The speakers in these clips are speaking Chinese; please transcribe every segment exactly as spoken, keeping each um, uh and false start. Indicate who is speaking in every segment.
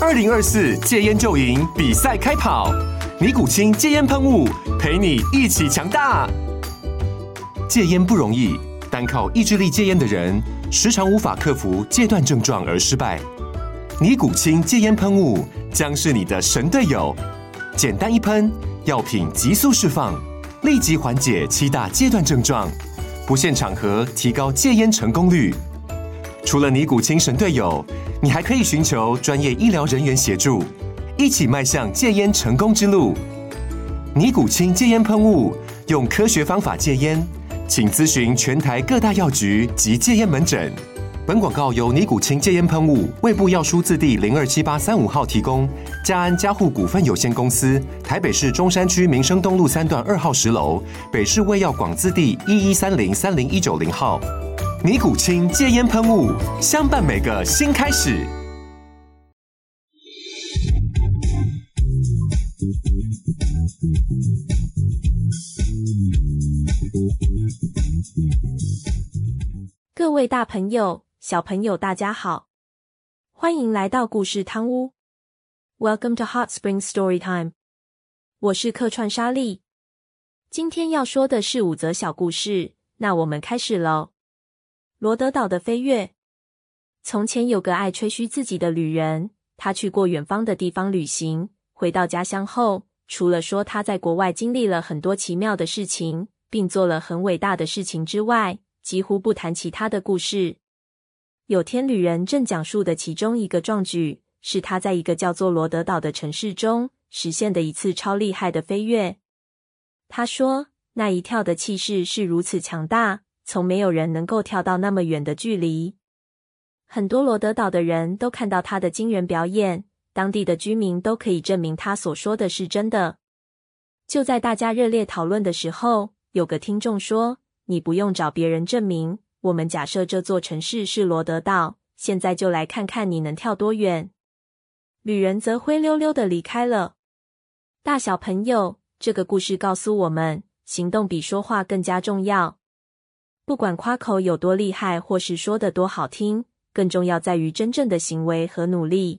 Speaker 1: 二零二四戒烟就赢比赛开跑，尼古清戒烟喷雾陪你一起强大。戒烟不容易，单靠意志力戒烟的人，时常无法克服戒断症状而失败。尼古清戒烟喷雾将是你的神队友，简单一喷，药品急速释放，立即缓解七大戒断症状，不限场合提高戒烟成功率。除了尼古清神队友，你还可以寻求专业医疗人员协助，一起迈向戒烟成功之路。尼古清戒烟喷雾，用科学方法戒烟，请咨询全台各大药局及戒烟门诊。本广告由尼古清戒烟喷雾、卫部药书字第零二七八三五号提供，嘉安嘉护股份有限公司，台北市中山区民生东路三段二号十楼，北市卫药广字第一一三零三零一九零号。尼古清戒烟喷雾，相伴每个新开始。
Speaker 2: 各位大朋友、小朋友大家好，欢迎来到故事汤屋。Welcome to Hot Springs Story Time。我是客串莎莉。今天要说的是五则小故事，那我们开始咯。罗德岛的飞跃。从前有个爱吹嘘自己的旅人，他去过远方的地方旅行，回到家乡后，除了说他在国外经历了很多奇妙的事情，并做了很伟大的事情之外，几乎不谈其他的故事。有天旅人正讲述的其中一个壮举，是他在一个叫做罗德岛的城市中实现的一次超厉害的飞跃。他说，那一跳的气势是如此强大，从没有人能够跳到那么远的距离。很多罗德岛的人都看到他的惊人表演，当地的居民都可以证明他所说的是真的。就在大家热烈讨论的时候，有个听众说，你不用找别人证明，我们假设这座城市是罗德岛，现在就来看看你能跳多远。旅人则灰溜溜地离开了。大小朋友，这个故事告诉我们，行动比说话更加重要。不管夸口有多厉害，或是说得多好听，更重要在于真正的行为和努力。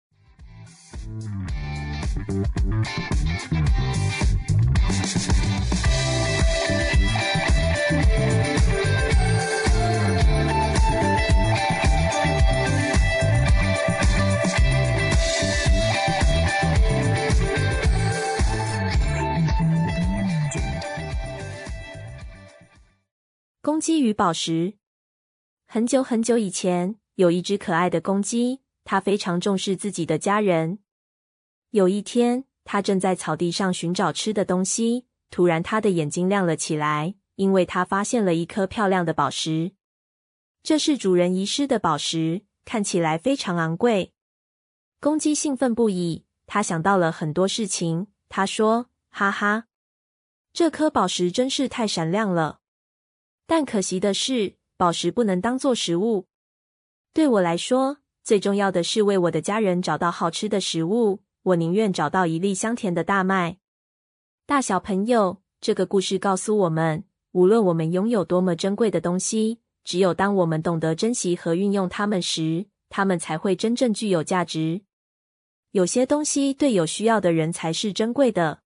Speaker 2: 公鸡与宝石。很久很久以前，有一只可爱的公鸡，它非常重视自己的家人。有一天，它正在草地上寻找吃的东西，突然它的眼睛亮了起来，因为它发现了一颗漂亮的宝石。这是主人遗失的宝石，看起来非常昂贵。公鸡兴奋不已，它想到了很多事情。它说，哈哈，这颗宝石真是太闪亮了。但可惜的是，宝石不能当作食物。对我来说，最重要的是为我的家人找到好吃的食物，我宁愿找到一粒香甜的大麦。大小朋友，这个故事告诉我们，无论我们拥有多么珍贵的东西，只有当我们懂得珍惜和运用它们时，它们才会真正具有价值。有些东西对有需要的人才是珍贵的。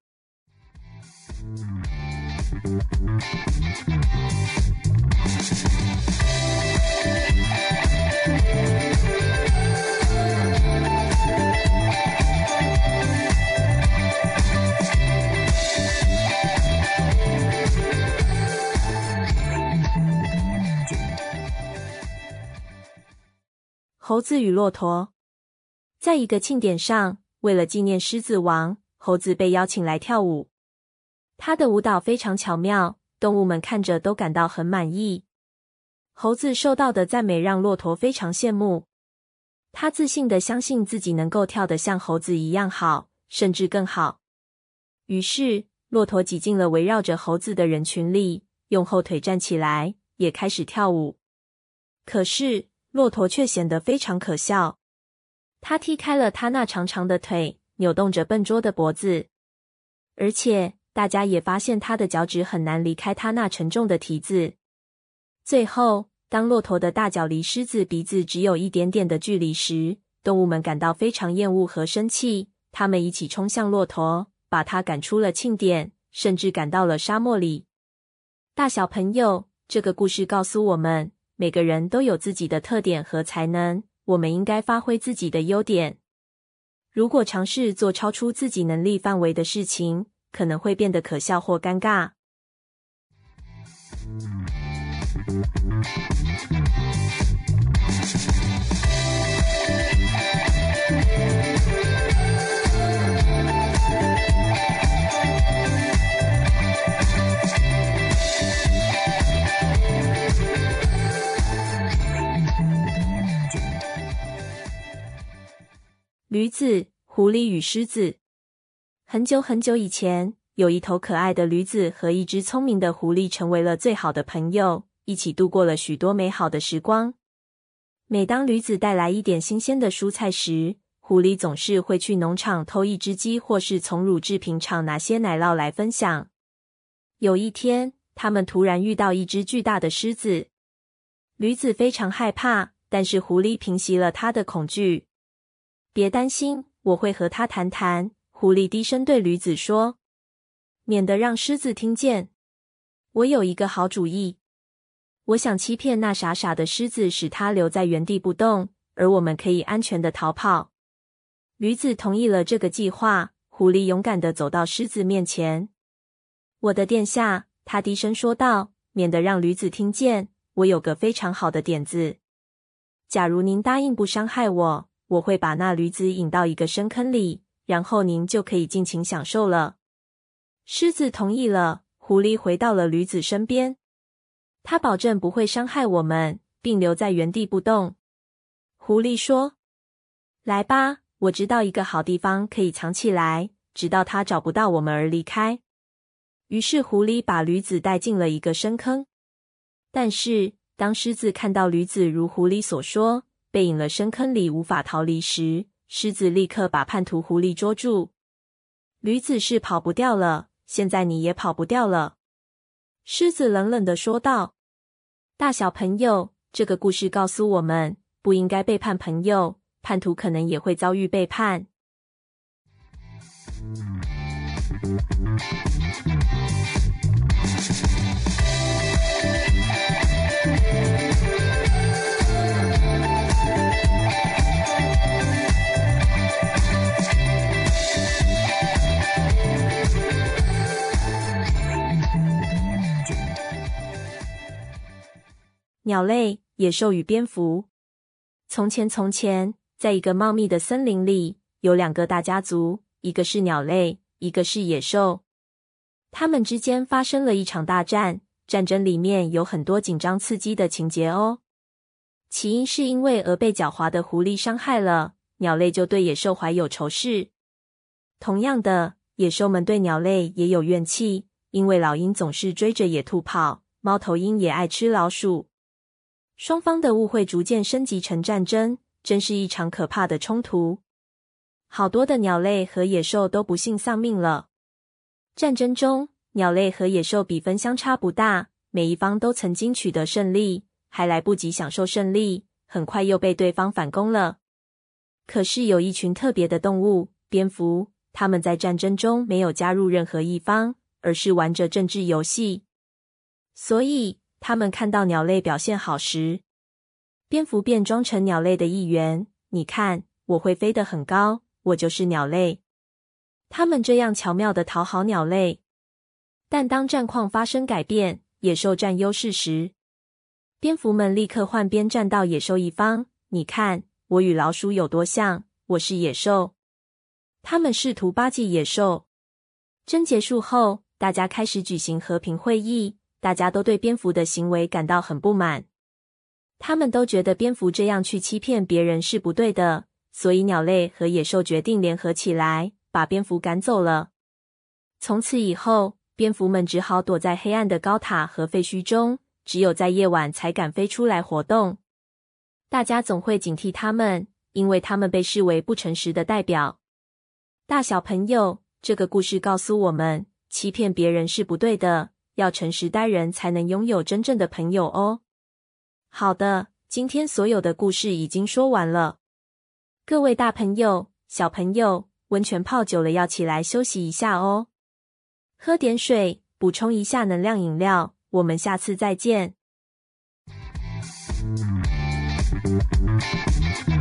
Speaker 2: 猴子与骆驼。在一个庆典上，为了纪念狮子王，猴子被邀请来跳舞。他的舞蹈非常巧妙，动物们看着都感到很满意。猴子受到的赞美让骆驼非常羡慕。他自信地相信自己能够跳得像猴子一样好，甚至更好。于是，骆驼挤进了围绕着猴子的人群里，用后腿站起来，也开始跳舞。可是，骆驼却显得非常可笑。他踢开了他那长长的腿，扭动着笨拙的脖子。而且，大家也发现他的脚趾很难离开他那沉重的蹄子。最后，当骆驼的大脚离狮子鼻子只有一点点的距离时， 动物们感到非常厌恶和生气，他们一起冲向骆驼，把它赶出了庆典，甚至赶到了沙漠里。大小朋友，这个故事告诉我们，每个人都有自己的特点和才能，我们应该发挥自己的优点。如果尝试做超出自己能力范围的事情，可能会变得可笑或尴尬。驴子、狐狸与狮子。很久很久以前，有一头可爱的驴子和一只聪明的狐狸成为了最好的朋友，一起度过了许多美好的时光。每当驴子带来一点新鲜的蔬菜时，狐狸总是会去农场偷一只鸡，或是从乳制品厂拿些奶酪来分享。有一天，他们突然遇到一只巨大的狮子。驴子非常害怕，但是狐狸平息了他的恐惧。别担心，我会和他谈谈，狐狸低声对驴子说，免得让狮子听见。我有一个好主意，我想欺骗那傻傻的狮子，使它留在原地不动，而我们可以安全的逃跑。驴子同意了这个计划，狐狸勇敢地走到狮子面前。我的殿下，他低声说道，免得让驴子听见，我有个非常好的点子。假如您答应不伤害我，我会把那驴子引到一个深坑里，然后您就可以尽情享受了。狮子同意了，狐狸回到了驴子身边。他保证不会伤害我们，并留在原地不动。狐狸说，来吧，我知道一个好地方可以藏起来，直到他找不到我们而离开。于是狐狸把驴子带进了一个深坑。但是当狮子看到驴子如狐狸所说，被引了深坑里无法逃离时，狮子立刻把叛徒狐狸捉住。驴子是跑不掉了，现在你也跑不掉了。狮子冷冷地说道。大小朋友，这个故事告诉我们，不应该背叛朋友，叛徒可能也会遭遇背叛。鸟类、野兽与蝙蝠。从前从前，在一个茂密的森林里，有两个大家族，一个是鸟类，一个是野兽。他们之间发生了一场大战，战争里面有很多紧张刺激的情节哦。起因是因为鹅被狡猾的狐狸伤害了，鸟类就对野兽怀有仇视。同样的，野兽们对鸟类也有怨气，因为老鹰总是追着野兔跑，猫头鹰也爱吃老鼠。双方的误会逐渐升级成战争，真是一场可怕的冲突。好多的鸟类和野兽都不幸丧命了。战争中，鸟类和野兽比分相差不大，每一方都曾经取得胜利，还来不及享受胜利，很快又被对方反攻了。可是有一群特别的动物，蝙蝠，它们在战争中没有加入任何一方，而是玩着政治游戏。所以他们看到鸟类表现好时，蝙蝠便装成鸟类的一员。你看，我会飞得很高，我就是鸟类。他们这样巧妙地讨好鸟类。但当战况发生改变，野兽占优势时，蝙蝠们立刻换边站到野兽一方。你看，我与老鼠有多像，我是野兽。他们试图巴结野兽。争结束后，大家开始举行和平会议。大家都对蝙蝠的行为感到很不满，他们都觉得蝙蝠这样去欺骗别人是不对的，所以鸟类和野兽决定联合起来，把蝙蝠赶走了。从此以后，蝙蝠们只好躲在黑暗的高塔和废墟中，只有在夜晚才敢飞出来活动。大家总会警惕他们，因为他们被视为不诚实的代表。大小朋友，这个故事告诉我们，欺骗别人是不对的，要诚实待人才能拥有真正的朋友哦。好的，今天所有的故事已经说完了。 各位大朋友、小朋友，温泉泡久了要起来休息一下哦。喝点水，补充一下能量饮料。我们下次再见。